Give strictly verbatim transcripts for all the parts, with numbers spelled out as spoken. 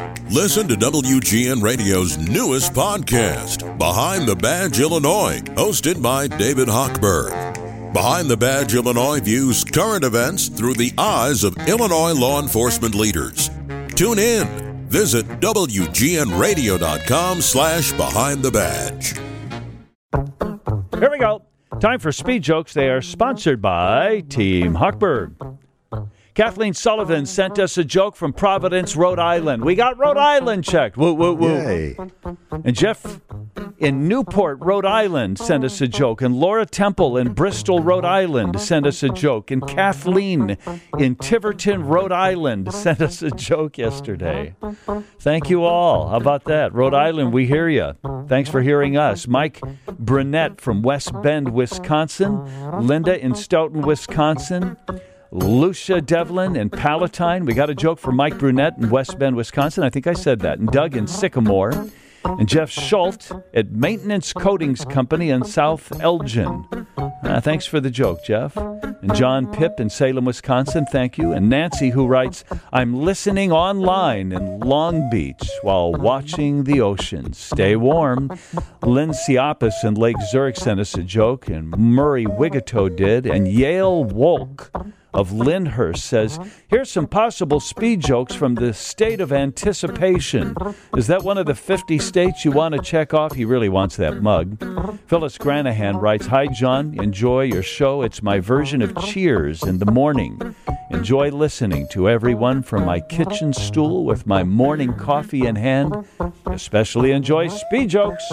Listen to W G N Radio's newest podcast, Behind the Badge Illinois, hosted by David Hochberg. Behind the Badge Illinois views current events through the eyes of Illinois law enforcement leaders. Tune in. Visit W G N radio dot com slash behind the badge. Here we go. Time for Speed Jokes. They are sponsored by Team Hochberg. Kathleen Sullivan sent us a joke from Providence, Rhode Island. We got Rhode Island checked. Woo, woo, woo. Yay. And Jeff in Newport, Rhode Island, sent us a joke. And Laura Temple in Bristol, Rhode Island, sent us a joke. And Kathleen in Tiverton, Rhode Island, sent us a joke yesterday. Thank you all. How about that? Rhode Island, we hear you. Thanks for hearing us. Mike Brunette from West Bend, Wisconsin. Linda in Stoughton, Wisconsin. Lucia Devlin in Palatine. We got a joke for Mike Brunette in West Bend, Wisconsin. I think I said that. And Doug in Sycamore. And Jeff Schultz at Maintenance Coatings Company in South Elgin. Uh, thanks for the joke, Jeff. And John Pipp in Salem, Wisconsin. Thank you. And Nancy, who writes, I'm listening online in Long Beach while watching the ocean. Stay warm. Lynn Siapis in Lake Zurich sent us a joke. And Murray Wigato did. And Yale Wolk of Lyndhurst says, here's some possible speed jokes from the state of anticipation. Is that one of the fifty states you want to check off? He really wants that mug. Phyllis Granahan writes, hi, John. Enjoy your show. It's my version of Cheers in the morning. Enjoy listening to everyone from my kitchen stool with my morning coffee in hand. Especially enjoy speed jokes.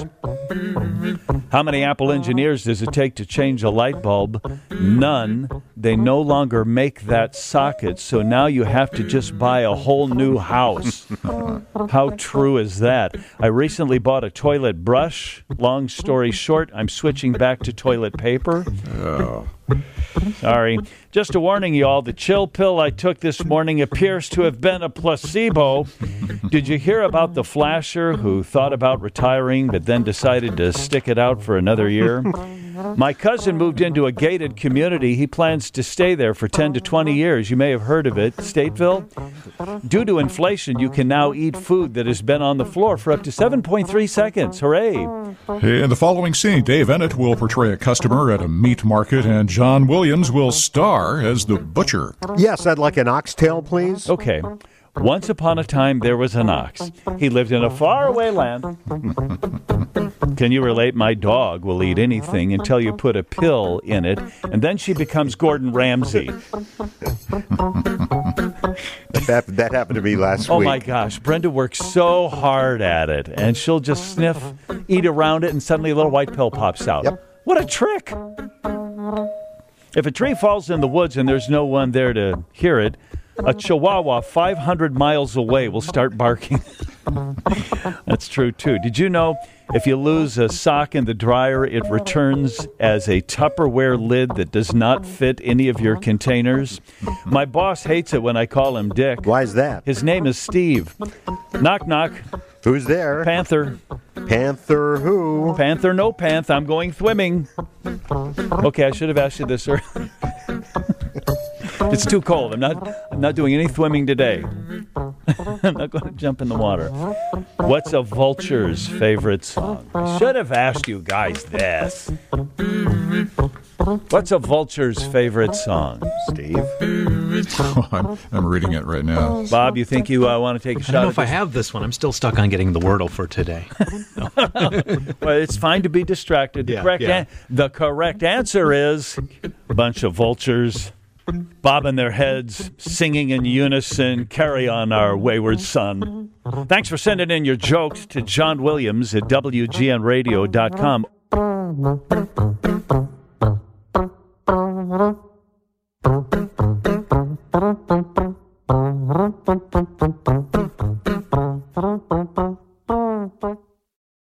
How many Apple engineers does it take to change a light bulb? None. They no longer make that socket, so now you have to just buy a whole new house. How true is that? I recently bought a toilet brush. Long story short, I'm switching back to toilet paper. Oh. Sorry. Just a warning, y'all, the chill pill I took this morning appears to have been a placebo. Did you hear about the flasher who thought about retiring but then decided to stick it out for another year? My cousin moved into a gated community. He plans to stay there for ten to twenty years. You may have heard of it, Stateville. Due to inflation, you can now eat food that has been on the floor for up to seven point three seconds. Hooray. In the following scene, Dave Ennett will portray a customer at a meat market, and John Williams will star as the butcher. Yes, I'd like an oxtail, please. Okay. Once upon a time, there was an ox. He lived in a faraway land. Can you relate? My dog will eat anything until you put a pill in it, and then she becomes Gordon Ramsay. That, that happened to me last Oh, week. my gosh. Brenda works so hard at it, and she'll just sniff, eat around it, and suddenly a little white pill pops out. Yep. What a trick. If a tree falls in the woods and there's no one there to hear it, a chihuahua five hundred miles away will start barking. That's true, too. Did you know if you lose a sock in the dryer, it returns as a Tupperware lid that does not fit any of your containers? My boss hates it when I call him Dick. Why is that? His name is Steve. Knock, knock. Who's there? Panther. Panther who? Panther, no panth. I'm going swimming. Okay, I should have asked you this earlier. It's too cold. I'm not I'm not doing any swimming today. I'm not going to jump in the water. What's a vulture's favorite song? I should have asked you guys this. What's a vulture's favorite song? Steve? I'm, I'm reading it right now. Bob, you think you uh, want to take a I shot don't know at if I this? have this one. I'm still stuck on getting the Wordle for today. Well, it's fine to be distracted. The, Yeah, correct, yeah. An- the correct answer is a bunch of vultures bobbing their heads, singing in unison, carry on our wayward son. Thanks for sending in your jokes to John Williams at W G N radio dot com.